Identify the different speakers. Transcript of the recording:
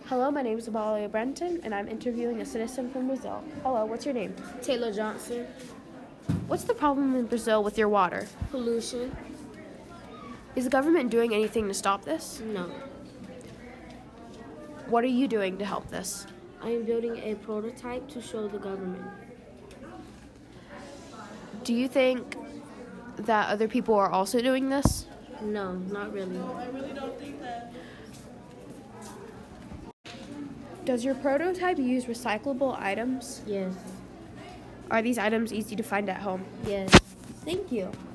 Speaker 1: Hello, my name is Abalia Brenton, and I'm interviewing a citizen from Brazil. Hello, what's your name?
Speaker 2: Taylor Johnson.
Speaker 1: What's the problem in Brazil with your water?
Speaker 2: Pollution.
Speaker 1: Is the government doing anything to stop this?
Speaker 2: No.
Speaker 1: What are you doing to help this?
Speaker 2: I am building a prototype to show the government.
Speaker 1: Do you think that other people are also doing this?
Speaker 2: No, not really.
Speaker 3: I really don't think that.
Speaker 1: Does your prototype use recyclable items?
Speaker 2: Yes.
Speaker 1: Are these items easy to find at home?
Speaker 2: Yes.
Speaker 1: Thank you.